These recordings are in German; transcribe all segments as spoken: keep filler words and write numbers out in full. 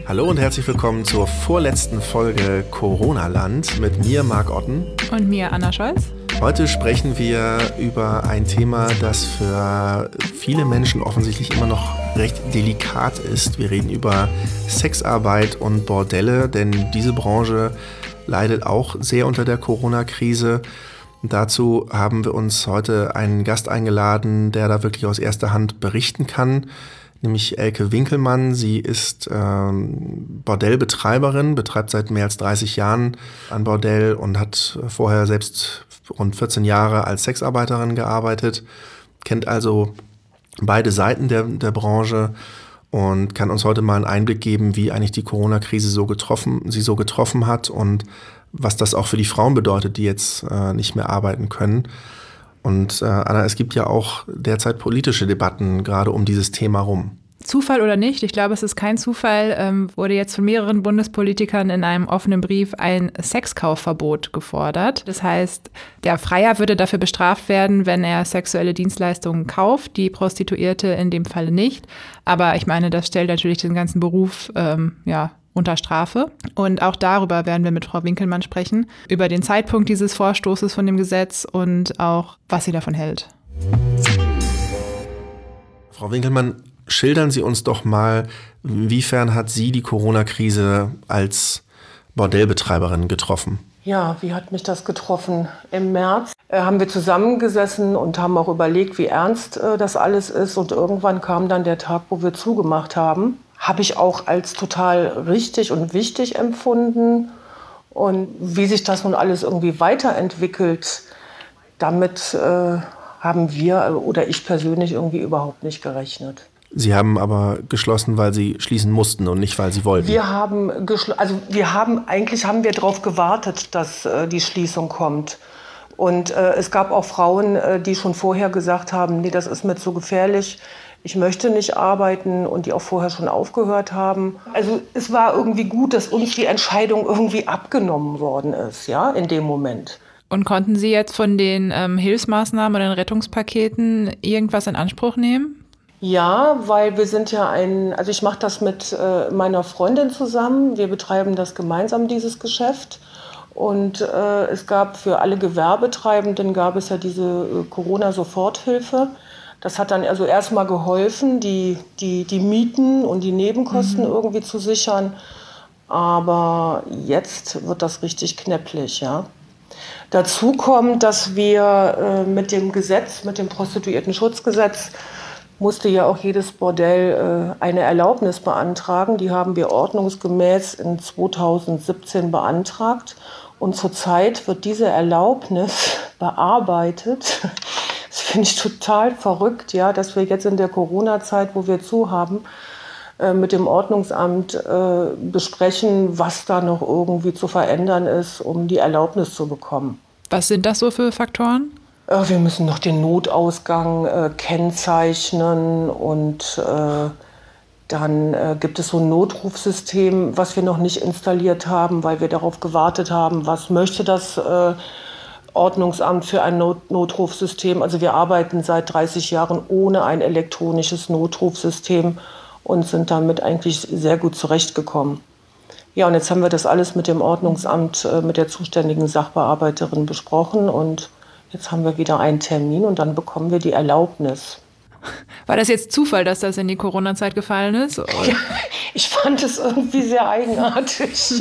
Hallo und herzlich willkommen zur vorletzten Folge Corona-Land mit mir, Marc Otten. Und mir, Anna Scholz. Heute sprechen wir über ein Thema, das für viele Menschen offensichtlich immer noch recht delikat ist. Wir reden über Sexarbeit und Bordelle, denn diese Branche leidet auch sehr unter der Corona-Krise. Dazu haben wir uns heute einen Gast eingeladen, der da wirklich aus erster Hand berichten kann, nämlich Elke Winkelmann. Sie ist ähm, Bordellbetreiberin, betreibt seit mehr als dreißig Jahren ein Bordell und hat vorher selbst rund vierzehn Jahre als Sexarbeiterin gearbeitet, kennt also beide Seiten der, der Branche und kann uns heute mal einen Einblick geben, wie eigentlich die Corona-Krise so getroffen, sie so getroffen hat und was das auch für die Frauen bedeutet, die jetzt äh, nicht mehr arbeiten können. Und äh, Anna, es gibt ja auch derzeit politische Debatten gerade um dieses Thema rum. Zufall oder nicht, ich glaube, es ist kein Zufall, ähm, wurde jetzt von mehreren Bundespolitikern in einem offenen Brief ein Sexkaufverbot gefordert. Das heißt, der Freier würde dafür bestraft werden, wenn er sexuelle Dienstleistungen kauft, die Prostituierte in dem Falle nicht. Aber ich meine, das stellt natürlich den ganzen Beruf ähm, ja, unter Strafe. Und auch darüber werden wir mit Frau Winkelmann sprechen, über den Zeitpunkt dieses Vorstoßes von dem Gesetz und auch, was sie davon hält. Frau Winkelmann, schildern Sie uns doch mal, inwiefern hat Sie die Corona-Krise als Bordellbetreiberin getroffen? Ja, wie hat mich das getroffen? Im März äh, haben wir zusammengesessen und haben auch überlegt, wie ernst äh, das alles ist. Und irgendwann kam dann der Tag, wo wir zugemacht haben. Habe ich auch als total richtig und wichtig empfunden. Und wie sich das nun alles irgendwie weiterentwickelt, damit äh, haben wir oder ich persönlich irgendwie überhaupt nicht gerechnet. Sie haben aber geschlossen, weil Sie schließen mussten und nicht, weil Sie wollten. Wir haben geschl- also wir haben eigentlich haben wir darauf gewartet, dass äh, die Schließung kommt. Und äh, es gab auch Frauen, äh, die schon vorher gesagt haben, nee, das ist mir zu gefährlich. Ich möchte nicht arbeiten und die auch vorher schon aufgehört haben. Also es war irgendwie gut, dass uns die Entscheidung irgendwie abgenommen worden ist, ja, in dem Moment. Und konnten Sie jetzt von den ähm, Hilfsmaßnahmen oder den Rettungspaketen irgendwas in Anspruch nehmen? Ja, weil wir sind ja ein, also ich mache das mit äh, meiner Freundin zusammen. Wir betreiben das gemeinsam, dieses Geschäft. Und äh, es gab für alle Gewerbetreibenden gab es ja diese äh, Corona-Soforthilfe. Das hat dann also erstmal geholfen, die, die, die Mieten und die Nebenkosten mhm. irgendwie zu sichern. Aber jetzt wird das richtig knäpplich, ja. Dazu kommt, dass wir äh, mit dem Gesetz, mit dem Prostituiertenschutzgesetz, musste ja auch jedes Bordell äh, eine Erlaubnis beantragen. Die haben wir ordnungsgemäß in zweitausendsiebzehn beantragt. Und zurzeit wird diese Erlaubnis bearbeitet. Das finde ich total verrückt, ja, dass wir jetzt in der Corona-Zeit, wo wir zu haben, äh, mit dem Ordnungsamt äh, besprechen, was da noch irgendwie zu verändern ist, um die Erlaubnis zu bekommen. Was sind das so für Faktoren? Wir müssen noch den Notausgang äh, kennzeichnen und äh, dann äh, gibt es so ein Notrufsystem, was wir noch nicht installiert haben, weil wir darauf gewartet haben, was möchte das äh, Ordnungsamt für ein Not- Notrufsystem. Also wir arbeiten seit dreißig Jahren ohne ein elektronisches Notrufsystem und sind damit eigentlich sehr gut zurechtgekommen. Ja, und jetzt haben wir das alles mit dem Ordnungsamt, äh, mit der zuständigen Sachbearbeiterin besprochen und jetzt haben wir wieder einen Termin und dann bekommen wir die Erlaubnis. War das jetzt Zufall, dass das in die Corona-Zeit gefallen ist? Ja, ich fand es irgendwie sehr eigenartig.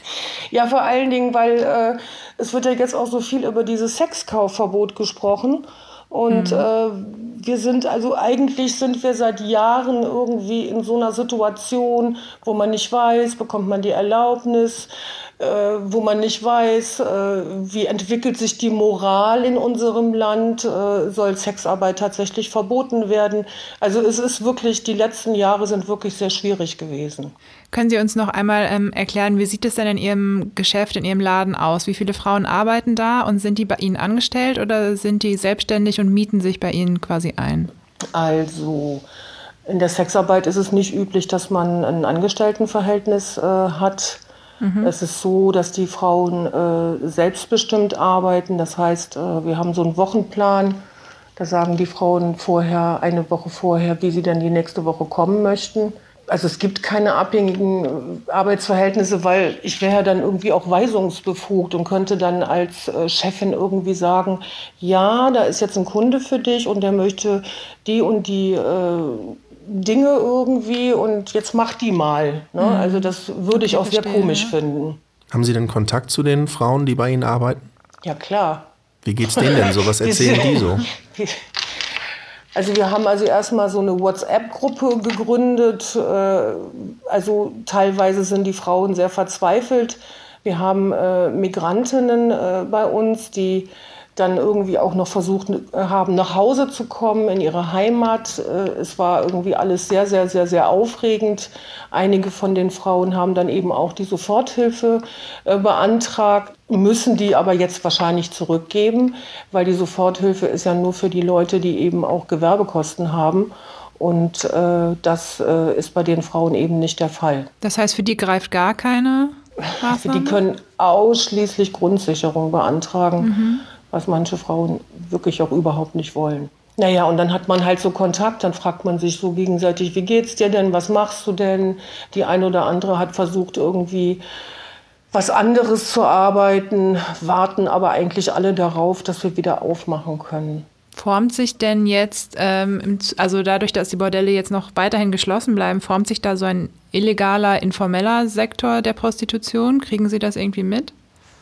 Ja, vor allen Dingen, weil äh, es wird ja jetzt auch so viel über dieses Sexkaufverbot gesprochen. Und mhm. äh, wir sind, also eigentlich sind wir seit Jahren irgendwie in so einer Situation, wo man nicht weiß, bekommt man die Erlaubnis, äh, wo man nicht weiß, äh, wie entwickelt sich die Moral in unserem Land, äh, soll Sexarbeit tatsächlich verboten werden. Also es ist wirklich, die letzten Jahre sind wirklich sehr schwierig gewesen. Können Sie uns noch einmal ähm, erklären, wie sieht es denn in Ihrem Geschäft, in Ihrem Laden aus? Wie viele Frauen arbeiten da und sind die bei Ihnen angestellt oder sind die selbstständig und mieten sich bei Ihnen quasi ein? Also in der Sexarbeit ist es nicht üblich, dass man ein Angestelltenverhältnis äh, hat. Mhm. Es ist so, dass die Frauen äh, selbstbestimmt arbeiten. Das heißt, äh, wir haben so einen Wochenplan. Da sagen die Frauen vorher, eine Woche vorher, wie sie dann die nächste Woche kommen möchten. Also es gibt keine abhängigen Arbeitsverhältnisse, weil ich wäre ja dann irgendwie auch weisungsbefugt und könnte dann als Chefin irgendwie sagen, ja, da ist jetzt ein Kunde für dich und der möchte die und die äh, Dinge irgendwie und jetzt mach die mal. Ne? Mhm. Also das würde ich auch sehr komisch ja. finden. Haben Sie denn Kontakt zu den Frauen, die bei Ihnen arbeiten? Ja, klar. Wie geht's denen denn so? Was erzählen die so? Also wir haben also erstmal so eine WhatsApp-Gruppe gegründet. Also teilweise sind die Frauen sehr verzweifelt. Wir haben äh, Migrantinnen äh, bei uns, die dann irgendwie auch noch versucht haben, nach Hause zu kommen, in ihre Heimat. Es war irgendwie alles sehr, sehr, sehr, sehr aufregend. Einige von den Frauen haben dann eben auch die Soforthilfe beantragt, müssen die aber jetzt wahrscheinlich zurückgeben, weil die Soforthilfe ist ja nur für die Leute, die eben auch Gewerbekosten haben. Und äh, das äh, ist bei den Frauen eben nicht der Fall. Das heißt, für die greift gar keine Maßnahme? Die können ausschließlich Grundsicherung beantragen. Mhm. Was manche Frauen wirklich auch überhaupt nicht wollen. Naja, und dann hat man halt so Kontakt, dann fragt man sich so gegenseitig, wie geht's dir denn, was machst du denn? Die eine oder andere hat versucht, irgendwie was anderes zu arbeiten, warten aber eigentlich alle darauf, dass wir wieder aufmachen können. Formt sich denn jetzt, ähm, also dadurch, dass die Bordelle jetzt noch weiterhin geschlossen bleiben, formt sich da so ein illegaler, informeller Sektor der Prostitution? Kriegen Sie das irgendwie mit?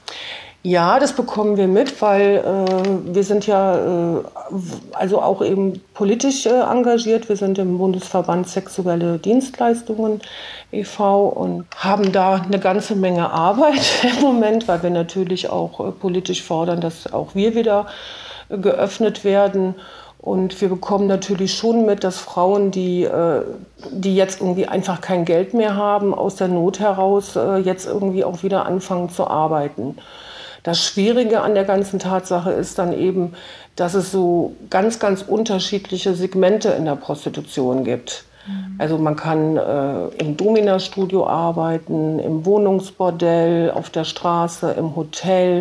Ja, das bekommen wir mit, weil äh, wir sind ja äh, also auch eben politisch äh, engagiert. Wir sind im Bundesverband Sexuelle Dienstleistungen e V und haben da eine ganze Menge Arbeit im Moment, weil wir natürlich auch äh, politisch fordern, dass auch wir wieder äh, geöffnet werden. Und wir bekommen natürlich schon mit, dass Frauen, die, äh, die jetzt irgendwie einfach kein Geld mehr haben, aus der Not heraus äh, jetzt irgendwie auch wieder anfangen zu arbeiten. Das Schwierige an der ganzen Tatsache ist dann eben, dass es so ganz, ganz unterschiedliche Segmente in der Prostitution gibt. Mhm. Also man kann äh, im Domina-Studio arbeiten, im Wohnungsbordell, auf der Straße, im Hotel,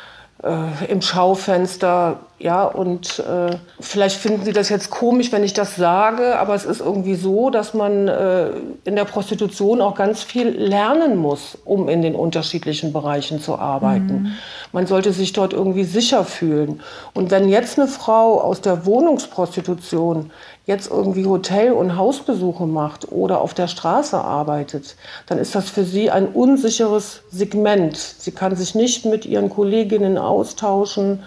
äh, im Schaufenster. Ja, und äh, vielleicht finden Sie das jetzt komisch, wenn ich das sage, aber es ist irgendwie so, dass man äh, in der Prostitution auch ganz viel lernen muss, um in den unterschiedlichen Bereichen zu arbeiten. Mhm. Man sollte sich dort irgendwie sicher fühlen. Und wenn jetzt eine Frau aus der Wohnungsprostitution jetzt irgendwie Hotel- und Hausbesuche macht oder auf der Straße arbeitet, dann ist das für sie ein unsicheres Segment. Sie kann sich nicht mit ihren Kolleginnen austauschen.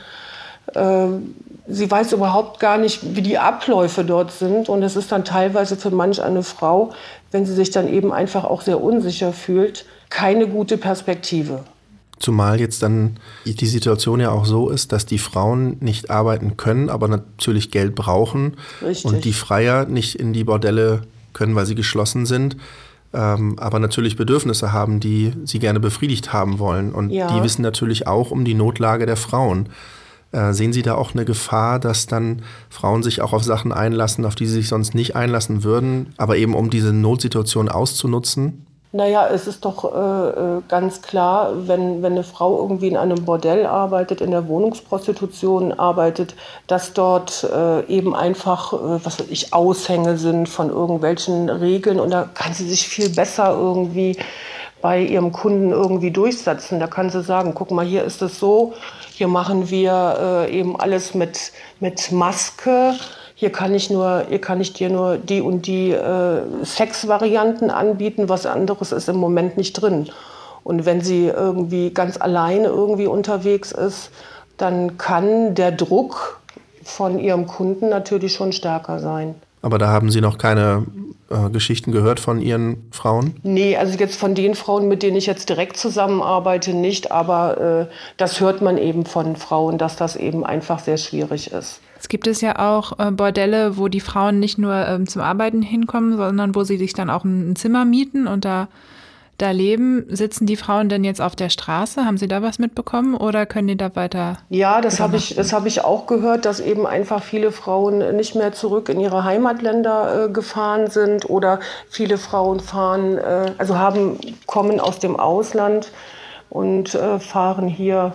Sie weiß überhaupt gar nicht, wie die Abläufe dort sind. Und es ist dann teilweise für manch eine Frau, wenn sie sich dann eben einfach auch sehr unsicher fühlt, keine gute Perspektive. Zumal jetzt dann die Situation ja auch so ist, dass die Frauen nicht arbeiten können, aber natürlich Geld brauchen. Richtig. Und die Freier nicht in die Bordelle können, weil sie geschlossen sind, ähm, aber natürlich Bedürfnisse haben, die sie gerne befriedigt haben wollen. Und ja. Die wissen natürlich auch um die Notlage der Frauen. Äh, sehen Sie da auch eine Gefahr, dass dann Frauen sich auch auf Sachen einlassen, auf die sie sich sonst nicht einlassen würden, aber eben um diese Notsituation auszunutzen? Naja, es ist doch äh, ganz klar, wenn, wenn eine Frau irgendwie in einem Bordell arbeitet, in der Wohnungsprostitution arbeitet, dass dort äh, eben einfach, äh, was weiß ich, Aushänge sind von irgendwelchen Regeln und da kann sie sich viel besser irgendwie bei ihrem Kunden irgendwie durchsetzen. Da kann sie sagen, guck mal, hier ist es so, hier machen wir äh, eben alles mit, mit Maske. Hier kann ich nur, hier kann ich dir nur die und die äh, Sexvarianten anbieten, was anderes ist im Moment nicht drin. Und wenn sie irgendwie ganz alleine irgendwie unterwegs ist, dann kann der Druck von ihrem Kunden natürlich schon stärker sein. Aber da haben Sie noch keine äh, Geschichten gehört von Ihren Frauen? Nee, also jetzt von den Frauen, mit denen ich jetzt direkt zusammenarbeite, nicht. Aber äh, das hört man eben von Frauen, dass das eben einfach sehr schwierig ist. Es gibt es ja auch äh, Bordelle, wo die Frauen nicht nur ähm, zum Arbeiten hinkommen, sondern wo sie sich dann auch ein, ein Zimmer mieten und da, da leben. Sitzen die Frauen denn jetzt auf der Straße? Haben Sie da was mitbekommen oder können die da weiter? Ja, das habe ich, das habe ich auch gehört, dass eben einfach viele Frauen nicht mehr zurück in ihre Heimatländer äh, gefahren sind oder viele Frauen fahren, äh, also haben, kommen aus dem Ausland und äh, fahren hier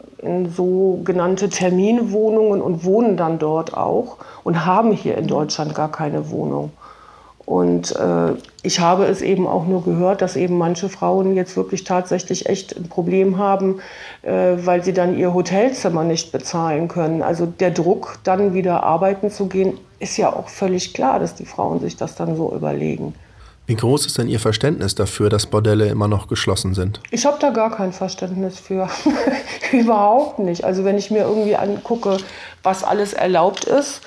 in sogenannte Terminwohnungen und wohnen dann dort auch und haben hier in Deutschland gar keine Wohnung. Und äh, ich habe es eben auch nur gehört, dass eben manche Frauen jetzt wirklich tatsächlich echt ein Problem haben, äh, weil sie dann ihr Hotelzimmer nicht bezahlen können. Also der Druck, dann wieder arbeiten zu gehen, ist ja auch völlig klar, dass die Frauen sich das dann so überlegen. Wie groß ist denn Ihr Verständnis dafür, dass Bordelle immer noch geschlossen sind? Ich habe da gar kein Verständnis für. Überhaupt nicht. Also wenn ich mir irgendwie angucke, was alles erlaubt ist.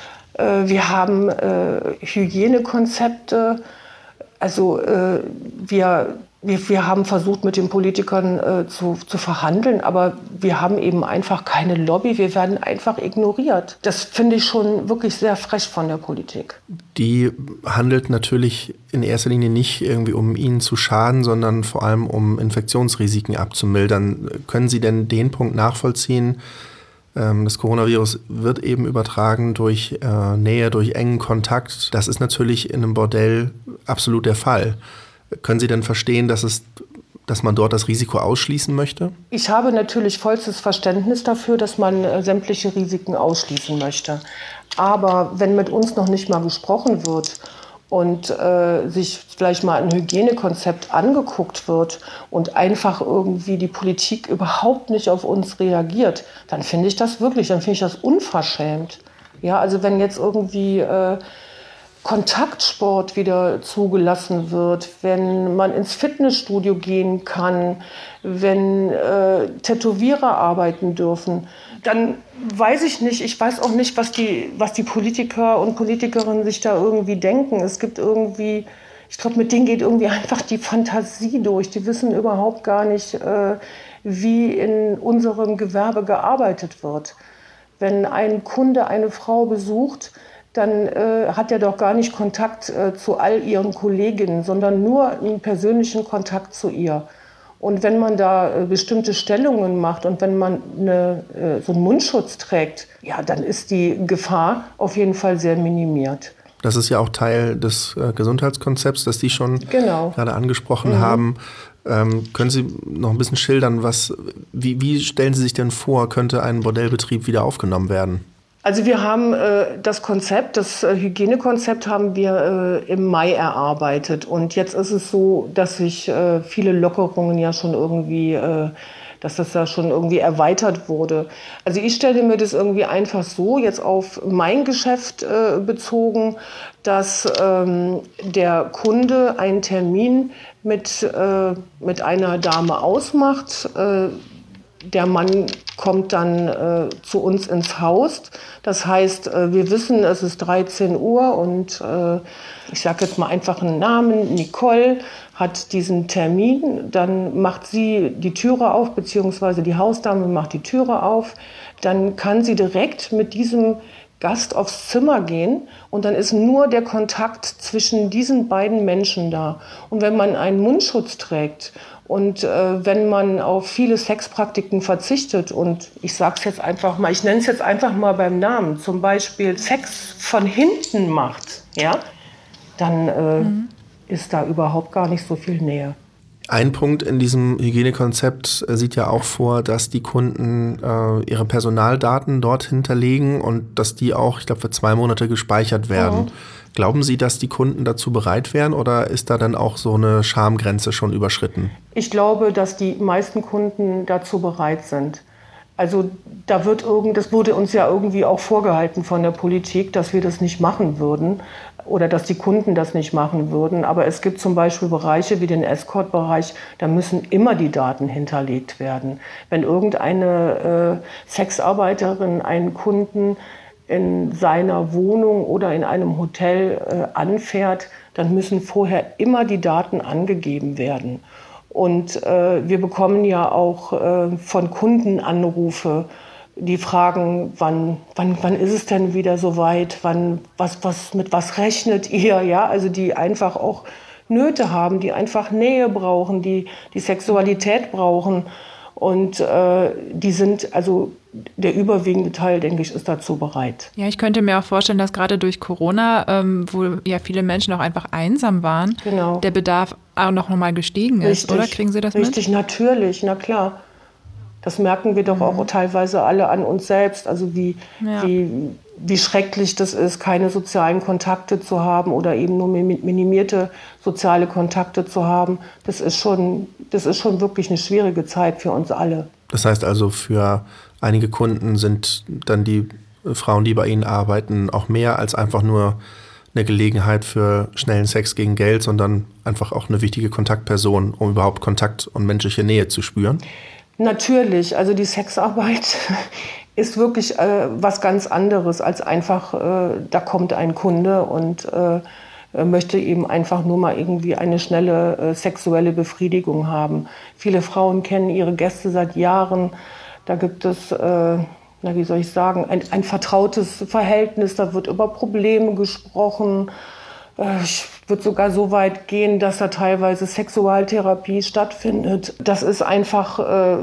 Äh, wir haben äh, Hygienekonzepte. Also äh, wir, wir, wir haben versucht, mit den Politikern äh, zu, zu verhandeln, aber wir haben eben einfach keine Lobby. Wir werden einfach ignoriert. Das finde ich schon wirklich sehr frech von der Politik. Die handelt natürlich in erster Linie nicht irgendwie, um Ihnen zu schaden, sondern vor allem, um Infektionsrisiken abzumildern. Können Sie denn den Punkt nachvollziehen? Ähm, das Coronavirus wird eben übertragen durch äh, Nähe, durch engen Kontakt. Das ist natürlich in einem Bordell absolut der Fall. Können Sie denn verstehen, dass es, dass man dort das Risiko ausschließen möchte? Ich habe natürlich vollstes Verständnis dafür, dass man äh, sämtliche Risiken ausschließen möchte. Aber wenn mit uns noch nicht mal gesprochen wird und äh, sich vielleicht mal ein Hygienekonzept angeguckt wird und einfach irgendwie die Politik überhaupt nicht auf uns reagiert, dann finde ich das wirklich, dann finde ich das unverschämt. Ja, also wenn jetzt irgendwie äh, Kontaktsport wieder zugelassen wird, wenn man ins Fitnessstudio gehen kann, wenn äh, Tätowierer arbeiten dürfen, dann weiß ich nicht, ich weiß auch nicht, was die, was die Politiker und Politikerinnen sich da irgendwie denken. Es gibt irgendwie, ich glaube, mit denen geht irgendwie einfach die Fantasie durch. Die wissen überhaupt gar nicht, äh, wie in unserem Gewerbe gearbeitet wird. Wenn ein Kunde eine Frau besucht, dann äh, hat er doch gar nicht Kontakt äh, zu all ihren Kolleginnen, sondern nur einen persönlichen Kontakt zu ihr. Und wenn man da äh, bestimmte Stellungen macht und wenn man eine, äh, so einen Mundschutz trägt, ja, dann ist die Gefahr auf jeden Fall sehr minimiert. Das ist ja auch Teil des äh, Gesundheitskonzepts, das Sie schon genau. gerade angesprochen mhm. haben. Ähm, können Sie noch ein bisschen schildern, was, wie, wie stellen Sie sich denn vor, könnte ein Bordellbetrieb wieder aufgenommen werden? Also wir haben äh, das Konzept, das äh, Hygienekonzept haben wir äh, im Mai erarbeitet. Und jetzt ist es so, dass sich äh, viele Lockerungen ja schon irgendwie, äh, dass das ja schon irgendwie erweitert wurde. Also ich stelle mir das irgendwie einfach so, jetzt auf mein Geschäft äh, bezogen, dass ähm, der Kunde einen Termin mit, äh, mit einer Dame ausmacht. Äh, Der Mann kommt dann äh, zu uns ins Haus. Das heißt, äh, wir wissen, es ist dreizehn Uhr und äh, ich sage jetzt mal einfach einen Namen, Nicole hat diesen Termin. Dann macht sie die Türe auf, beziehungsweise die Hausdame macht die Türe auf. Dann kann sie direkt mit diesem Gast aufs Zimmer gehen und dann ist nur der Kontakt zwischen diesen beiden Menschen da. Und wenn man einen Mundschutz trägt und äh, wenn man auf viele Sexpraktiken verzichtet und ich sage es jetzt einfach mal, ich nenne es jetzt einfach mal beim Namen, zum Beispiel Sex von hinten macht, ja, dann äh, mhm. ist da überhaupt gar nicht so viel Nähe. Ein Punkt in diesem Hygienekonzept sieht ja auch vor, dass die Kunden äh, ihre Personaldaten dort hinterlegen und dass die auch, ich glaube, für zwei Monate gespeichert werden. Mhm. Glauben Sie, dass die Kunden dazu bereit wären oder ist da dann auch so eine Schamgrenze schon überschritten? Ich glaube, dass die meisten Kunden dazu bereit sind. Also da wird irgend, das wurde uns ja irgendwie auch vorgehalten von der Politik, dass wir das nicht machen würden oder dass die Kunden das nicht machen würden. Aber es gibt zum Beispiel Bereiche wie den Escort-Bereich, da müssen immer die Daten hinterlegt werden. Wenn irgendeine äh, Sexarbeiterin einen Kunden in seiner Wohnung oder in einem Hotel äh, anfährt, dann müssen vorher immer die Daten angegeben werden. Und äh, wir bekommen ja auch äh, von Kunden Anrufe, die fragen, wann, wann, wann ist es denn wieder soweit, wann, was, was, mit was rechnet ihr? Ja, also die einfach auch Nöte haben, die einfach Nähe brauchen, die die Sexualität brauchen. Und äh, die sind, also der überwiegende Teil, denke ich, ist dazu bereit. Ja, ich könnte mir auch vorstellen, dass gerade durch Corona, ähm, wo ja viele Menschen auch einfach einsam waren, genau. der Bedarf auch noch mal gestiegen ist, richtig, oder? Kriegen Sie das richtig, mit? Richtig, natürlich, na klar. Das merken wir doch mhm. auch teilweise alle an uns selbst. Also wie, ja. wie, wie schrecklich das ist, keine sozialen Kontakte zu haben oder eben nur minimierte soziale Kontakte zu haben. Das ist schon, das ist schon wirklich eine schwierige Zeit für uns alle. Das heißt also, für einige Kunden sind dann die Frauen, die bei Ihnen arbeiten, auch mehr als einfach nur eine Gelegenheit für schnellen Sex gegen Geld, sondern einfach auch eine wichtige Kontaktperson, um überhaupt Kontakt und menschliche Nähe zu spüren? Natürlich, also die Sexarbeit ist wirklich äh, was ganz anderes als einfach, äh, da kommt ein Kunde und äh, möchte eben einfach nur mal irgendwie eine schnelle äh, sexuelle Befriedigung haben. Viele Frauen kennen ihre Gäste seit Jahren. Da gibt es, äh, na, wie soll ich sagen, ein, ein vertrautes Verhältnis. Da wird über Probleme gesprochen. Äh, ich würde sogar so weit gehen, dass da teilweise Sexualtherapie stattfindet. Das ist einfach... Äh,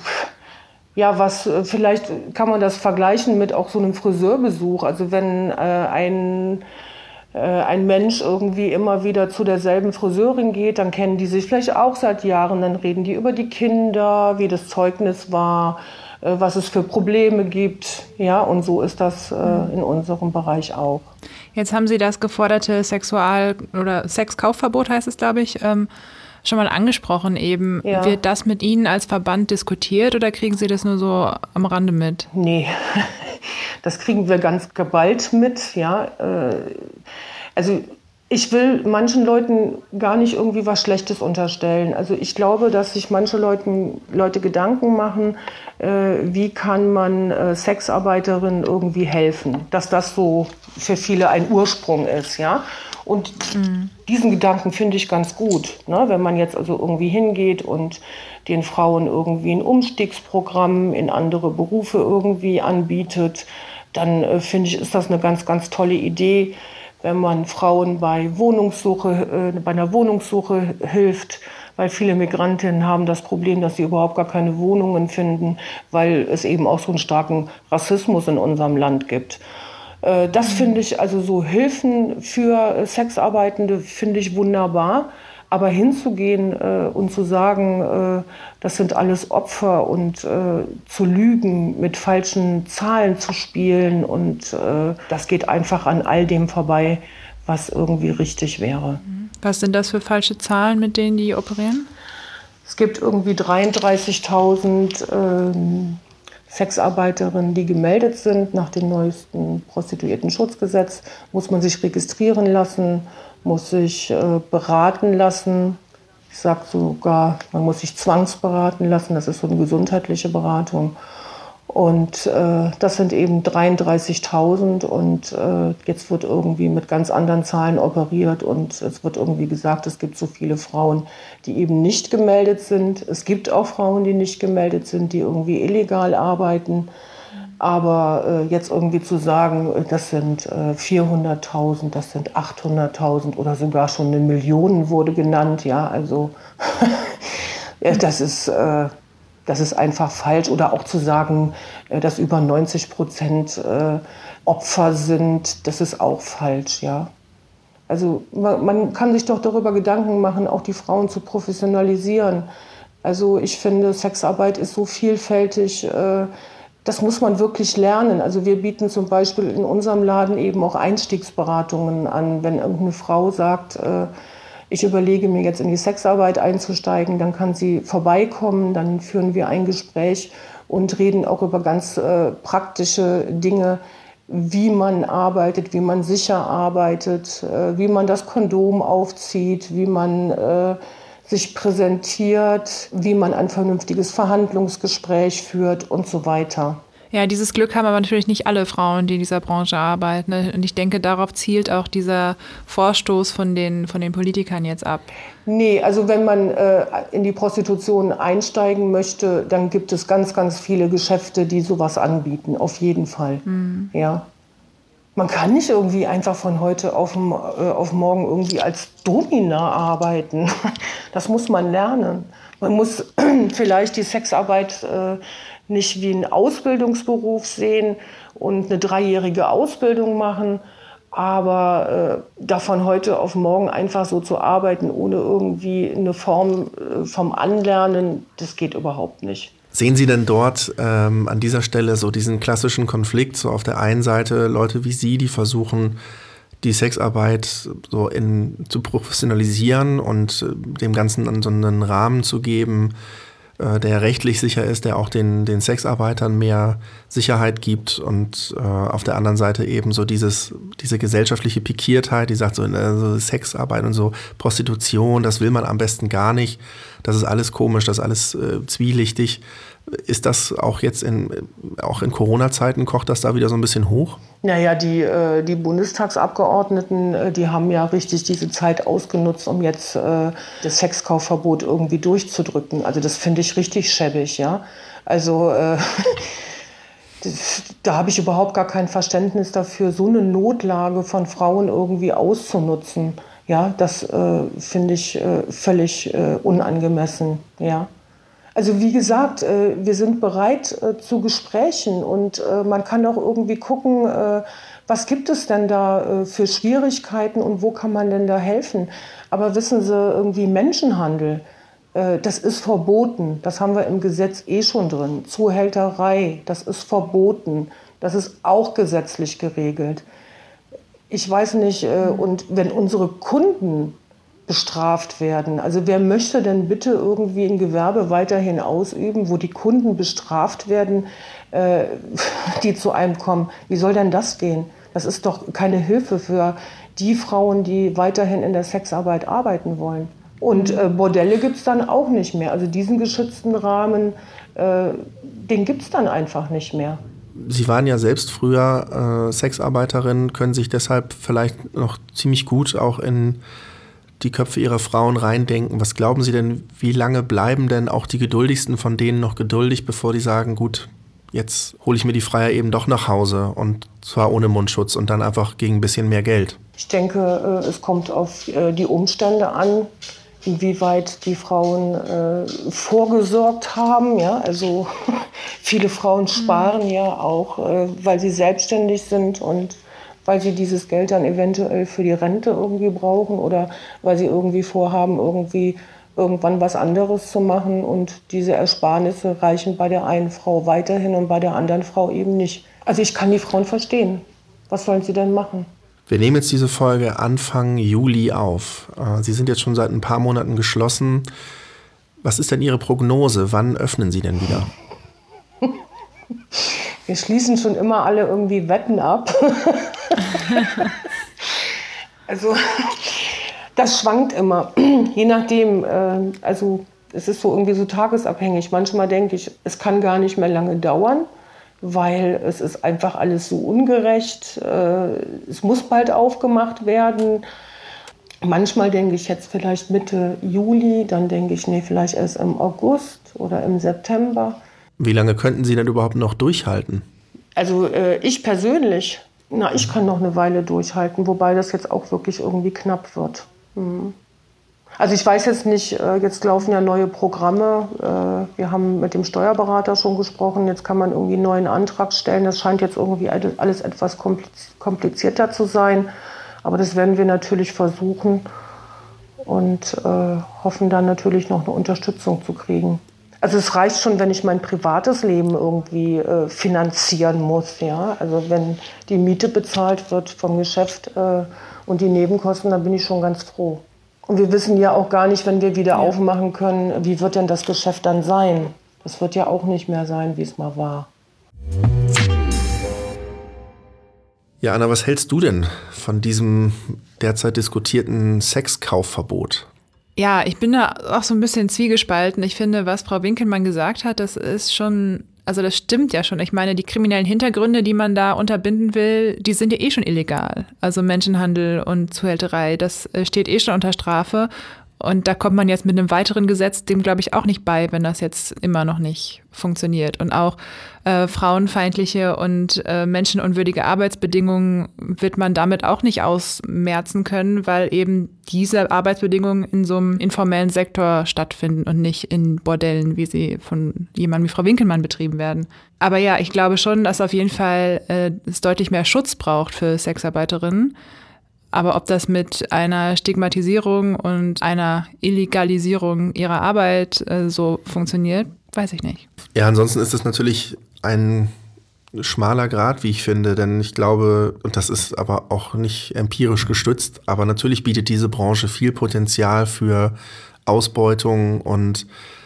Ja, was, vielleicht kann man das vergleichen mit auch so einem Friseurbesuch. Also wenn äh, ein, äh, ein Mensch irgendwie immer wieder zu derselben Friseurin geht, dann kennen die sich vielleicht auch seit Jahren. Dann reden die über die Kinder, wie das Zeugnis war, äh, was es für Probleme gibt. Ja, und so ist das äh, in unserem Bereich auch. Jetzt haben Sie das geforderte Sexual- oder Sexkaufverbot, heißt es, glaube ich, ähm schon mal angesprochen eben. Ja. Wird das mit Ihnen als Verband diskutiert oder kriegen Sie das nur so am Rande mit? Nee, das kriegen wir ganz geballt mit. Ja. Also ich will manchen Leuten gar nicht irgendwie was Schlechtes unterstellen. Also ich glaube, dass sich manche Leuten, Leute Gedanken machen, wie kann man Sexarbeiterinnen irgendwie helfen. Dass das so für viele ein Ursprung ist, ja. Und mhm. diesen Gedanken finde ich ganz gut, ne? Wenn man jetzt also irgendwie hingeht und den Frauen irgendwie ein Umstiegsprogramm in andere Berufe irgendwie anbietet, dann äh, finde ich, ist das eine ganz, ganz tolle Idee, wenn man Frauen bei Wohnungssuche, äh, bei einer Wohnungssuche hilft, weil viele Migrantinnen haben das Problem, dass sie überhaupt gar keine Wohnungen finden, weil es eben auch so einen starken Rassismus in unserem Land gibt. Das finde ich, also so Hilfen für Sexarbeitende finde ich wunderbar. Aber hinzugehen äh, und zu sagen, äh, das sind alles Opfer und äh, zu lügen, mit falschen Zahlen zu spielen und äh, das geht einfach an all dem vorbei, was irgendwie richtig wäre. Was sind das für falsche Zahlen, mit denen die operieren? Es gibt irgendwie dreiunddreißigtausend ähm, Sexarbeiterinnen, die gemeldet sind. Nach dem neuesten Prostituiertenschutzgesetz muss man sich registrieren lassen, muss sich äh, beraten lassen. Ich sage sogar, man muss sich zwangsberaten lassen. Das ist so eine gesundheitliche Beratung. Und äh, das sind eben dreiunddreißigtausend und äh, jetzt wird irgendwie mit ganz anderen Zahlen operiert und es wird irgendwie gesagt, es gibt so viele Frauen, die eben nicht gemeldet sind. Es gibt auch Frauen, die nicht gemeldet sind, die irgendwie illegal arbeiten. Aber äh, jetzt irgendwie zu sagen, das sind äh, vierhunderttausend, das sind achthunderttausend oder sogar schon eine Million wurde genannt, ja, also ja, das ist... Äh, Das ist einfach falsch. Oder auch zu sagen, dass über neunzig Prozent Opfer sind, das ist auch falsch, ja. Also man, man kann sich doch darüber Gedanken machen, auch die Frauen zu professionalisieren. Also ich finde, Sexarbeit ist so vielfältig, das muss man wirklich lernen. Also wir bieten zum Beispiel in unserem Laden eben auch Einstiegsberatungen an. Wenn irgendeine Frau sagt, ich überlege mir jetzt in die Sexarbeit einzusteigen, dann kann sie vorbeikommen, dann führen wir ein Gespräch und reden auch über ganz äh, praktische Dinge, wie man arbeitet, wie man sicher arbeitet, äh, wie man das Kondom aufzieht, wie man äh, sich präsentiert, wie man ein vernünftiges Verhandlungsgespräch führt und so weiter. Ja, dieses Glück haben aber natürlich nicht alle Frauen, die in dieser Branche arbeiten. Und ich denke, darauf zielt auch dieser Vorstoß von den, von den Politikern jetzt ab. Nee, also wenn man äh, in die Prostitution einsteigen möchte, dann gibt es ganz, ganz viele Geschäfte, die sowas anbieten, auf jeden Fall. Mhm. Ja. Man kann nicht irgendwie einfach von heute auf, äh, auf morgen irgendwie als Domina arbeiten. Das muss man lernen. Man muss vielleicht die Sexarbeit äh, nicht wie einen Ausbildungsberuf sehen und eine dreijährige Ausbildung machen, aber äh, davon heute auf morgen einfach so zu arbeiten, ohne irgendwie eine Form äh, vom Anlernen, das geht überhaupt nicht. Sehen Sie denn dort ähm, an dieser Stelle so diesen klassischen Konflikt, so auf der einen Seite Leute wie Sie, die versuchen, die Sexarbeit so in, zu professionalisieren und äh, dem Ganzen so einen Rahmen zu geben, äh, der rechtlich sicher ist, der auch den, den Sexarbeitern mehr Sicherheit gibt, und äh, auf der anderen Seite eben so dieses, diese gesellschaftliche Pikiertheit, die sagt so, äh, so Sexarbeit und so Prostitution, das will man am besten gar nicht, das ist alles komisch, das ist alles äh, zwielichtig. Ist das auch jetzt in, auch in Corona-Zeiten, kocht das da wieder so ein bisschen hoch? Naja, die, äh, die Bundestagsabgeordneten, äh, die haben ja richtig diese Zeit ausgenutzt, um jetzt äh, das Sexkaufverbot irgendwie durchzudrücken. Also das finde ich richtig schäbig, ja. Also äh, das, da habe ich überhaupt gar kein Verständnis dafür, so eine Notlage von Frauen irgendwie auszunutzen. Ja, das äh, finde ich äh, völlig äh, unangemessen, ja. Also wie gesagt, wir sind bereit zu Gesprächen, und man kann auch irgendwie gucken, was gibt es denn da für Schwierigkeiten und wo kann man denn da helfen. Aber wissen Sie, irgendwie Menschenhandel, das ist verboten. Das haben wir im Gesetz eh schon drin. Zuhälterei, das ist verboten. Das ist auch gesetzlich geregelt. Ich weiß nicht, und wenn unsere Kunden bestraft werden. Also wer möchte denn bitte irgendwie ein Gewerbe weiterhin ausüben, wo die Kunden bestraft werden, äh, die zu einem kommen? Wie soll denn das gehen? Das ist doch keine Hilfe für die Frauen, die weiterhin in der Sexarbeit arbeiten wollen. Und äh, Bordelle gibt es dann auch nicht mehr. Also diesen geschützten Rahmen, äh, den gibt es dann einfach nicht mehr. Sie waren ja selbst früher äh, Sexarbeiterin, können sich deshalb vielleicht noch ziemlich gut auch in die Köpfe ihrer Frauen reindenken. Was glauben Sie denn, wie lange bleiben denn auch die Geduldigsten von denen noch geduldig, bevor die sagen, gut, jetzt hole ich mir die Freier eben doch nach Hause, und zwar ohne Mundschutz und dann einfach gegen ein bisschen mehr Geld? Ich denke, es kommt auf die Umstände an, inwieweit die Frauen äh, vorgesorgt haben. Ja? Also viele Frauen sparen mhm. ja auch, äh, weil sie selbstständig sind und weil sie dieses Geld dann eventuell für die Rente irgendwie brauchen oder weil sie irgendwie vorhaben, irgendwie irgendwann was anderes zu machen, und diese Ersparnisse reichen bei der einen Frau weiterhin und bei der anderen Frau eben nicht. Also ich kann die Frauen verstehen. Was sollen sie denn machen? Wir nehmen jetzt diese Folge Anfang Juli auf. Sie sind jetzt schon seit ein paar Monaten geschlossen. Was ist denn Ihre Prognose? Wann öffnen Sie denn wieder? Wir schließen schon immer alle irgendwie Wetten ab. Also das schwankt immer, je nachdem. Äh, also es ist so irgendwie so tagesabhängig. Manchmal denke ich, es kann gar nicht mehr lange dauern, weil es ist einfach alles so ungerecht. Äh, es muss bald aufgemacht werden. Manchmal denke ich jetzt vielleicht Mitte Juli, dann denke ich, nee, vielleicht erst im August oder im September. Wie lange könnten Sie denn überhaupt noch durchhalten? Also äh, ich persönlich, na, ich kann noch eine Weile durchhalten, wobei das jetzt auch wirklich irgendwie knapp wird. Mhm. Also ich weiß jetzt nicht, äh, jetzt laufen ja neue Programme. Äh, wir haben mit dem Steuerberater schon gesprochen, jetzt kann man irgendwie einen neuen Antrag stellen. Das scheint jetzt irgendwie alles etwas komplizierter zu sein. Aber das werden wir natürlich versuchen und äh, hoffen dann natürlich noch eine Unterstützung zu kriegen. Also es reicht schon, wenn ich mein privates Leben irgendwie äh, finanzieren muss. Ja? Also wenn die Miete bezahlt wird vom Geschäft äh, und die Nebenkosten, dann bin ich schon ganz froh. Und wir wissen ja auch gar nicht, wenn wir wieder ja. aufmachen können, wie wird denn das Geschäft dann sein? Das wird ja auch nicht mehr sein, wie es mal war. Ja, Anna, was hältst du denn von diesem derzeit diskutierten Sexkaufverbot? Ja, ich bin da auch so ein bisschen zwiegespalten. Ich finde, was Frau Winkelmann gesagt hat, das ist schon, also das stimmt ja schon. Ich meine, die kriminellen Hintergründe, die man da unterbinden will, die sind ja eh schon illegal. Also Menschenhandel und Zuhälterei, das steht eh schon unter Strafe. Und da kommt man jetzt mit einem weiteren Gesetz dem, glaube ich, auch nicht bei, wenn das jetzt immer noch nicht funktioniert. Und auch äh, frauenfeindliche und äh, menschenunwürdige Arbeitsbedingungen wird man damit auch nicht ausmerzen können, weil eben diese Arbeitsbedingungen in so einem informellen Sektor stattfinden und nicht in Bordellen, wie sie von jemandem wie Frau Winkelmann betrieben werden. Aber ja, ich glaube schon, dass auf jeden Fall äh, es deutlich mehr Schutz braucht für Sexarbeiterinnen. Aber ob das mit einer Stigmatisierung und einer Illegalisierung ihrer Arbeit äh, so funktioniert, weiß ich nicht. Ja, ansonsten ist es natürlich ein schmaler Grat, wie ich finde, denn ich glaube, und das ist aber auch nicht empirisch gestützt, aber natürlich bietet diese Branche viel Potenzial für Ausbeutung und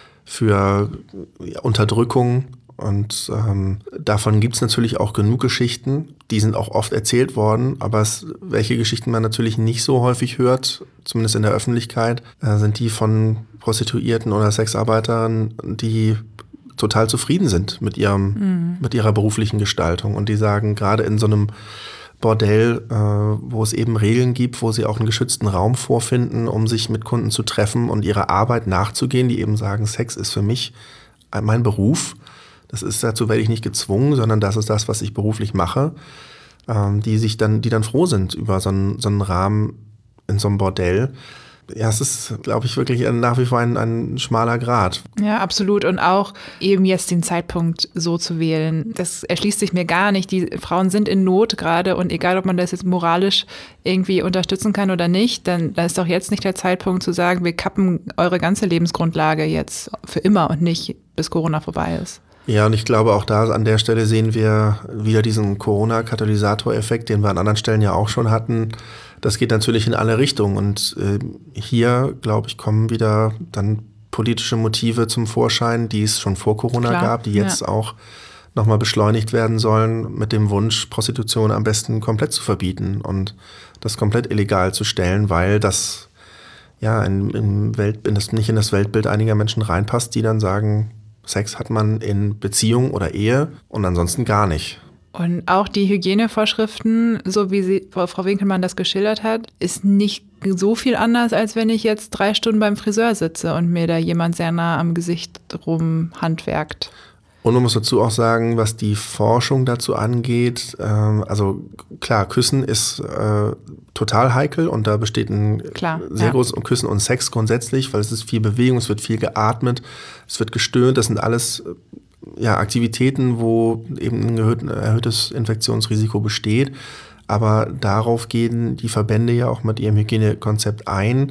für ja, Unterdrückung. Und ähm, davon gibt es natürlich auch genug Geschichten, die sind auch oft erzählt worden, aber es, welche Geschichten man natürlich nicht so häufig hört, zumindest in der Öffentlichkeit, äh, sind die von Prostituierten oder Sexarbeitern, die total zufrieden sind mit ihrem, mhm. mit ihrer beruflichen Gestaltung und die sagen, gerade in so einem Bordell, äh, wo es eben Regeln gibt, wo sie auch einen geschützten Raum vorfinden, um sich mit Kunden zu treffen und ihrer Arbeit nachzugehen, die eben sagen, Sex ist für mich mein Beruf. Das ist, dazu werde ich nicht gezwungen, sondern das ist das, was ich beruflich mache, ähm, die sich dann, die dann froh sind über so einen, so einen Rahmen in so einem Bordell. Ja, es ist, glaube ich, wirklich nach wie vor ein, ein schmaler Grat. Ja, absolut. Und auch eben jetzt den Zeitpunkt so zu wählen, das erschließt sich mir gar nicht. Die Frauen sind in Not gerade und egal, ob man das jetzt moralisch irgendwie unterstützen kann oder nicht, dann, dann ist doch jetzt nicht der Zeitpunkt zu sagen, wir kappen eure ganze Lebensgrundlage jetzt für immer und nicht, bis Corona vorbei ist. Ja, und ich glaube, auch da an der Stelle sehen wir wieder diesen Corona-Katalysator-Effekt, den wir an anderen Stellen ja auch schon hatten. Das geht natürlich in alle Richtungen. Und äh, hier, glaube ich, kommen wieder dann politische Motive zum Vorschein, die es schon vor Corona Klar, gab, die jetzt ja. auch nochmal beschleunigt werden sollen mit dem Wunsch, Prostitution am besten komplett zu verbieten und das komplett illegal zu stellen, weil das ja in, in Welt, in das, nicht in das Weltbild einiger Menschen reinpasst, die dann sagen, Sex hat man in Beziehung oder Ehe und ansonsten gar nicht. Und auch die Hygienevorschriften, so wie sie, Frau Winkelmann das geschildert hat, ist nicht so viel anders, als wenn ich jetzt drei Stunden beim Friseur sitze und mir da jemand sehr nah am Gesicht rum handwerkt. Und man muss dazu auch sagen, was die Forschung dazu angeht, ähm, also klar, Küssen ist äh, total heikel und da besteht ein klar, sehr ja. großes Küssen und Sex grundsätzlich, weil es ist viel Bewegung, es wird viel geatmet, es wird gestöhnt, das sind alles ja, Aktivitäten, wo eben ein erhöht, erhöhtes Infektionsrisiko besteht. Aber darauf gehen die Verbände ja auch mit ihrem Hygienekonzept ein.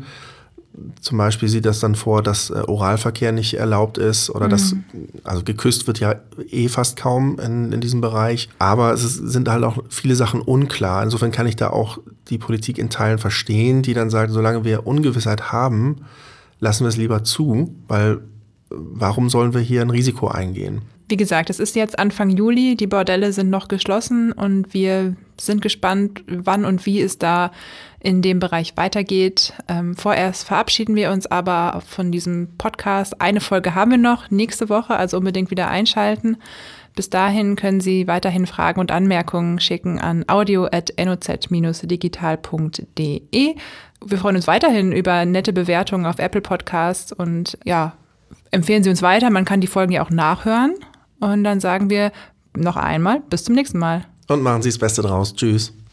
Zum Beispiel sieht das dann vor, dass äh, Oralverkehr nicht erlaubt ist oder mhm. dass, also geküsst wird ja eh fast kaum in, in diesem Bereich. Aber es ist, sind halt auch viele Sachen unklar. Insofern kann ich da auch die Politik in Teilen verstehen, die dann sagt, solange wir Ungewissheit haben, lassen wir es lieber zu, weil warum sollen wir hier ein Risiko eingehen? Wie gesagt, es ist jetzt Anfang Juli, die Bordelle sind noch geschlossen und wir sind gespannt, wann und wie es da in dem Bereich weitergeht. Ähm, vorerst verabschieden wir uns aber von diesem Podcast. Eine Folge haben wir noch nächste Woche, also unbedingt wieder einschalten. Bis dahin können Sie weiterhin Fragen und Anmerkungen schicken an audio at noz dash digital punkt de. Wir freuen uns weiterhin über nette Bewertungen auf Apple Podcasts und ja, empfehlen Sie uns weiter. Man kann die Folgen ja auch nachhören. Und dann sagen wir noch einmal, bis zum nächsten Mal. Und machen Sie das Beste draus. Tschüss.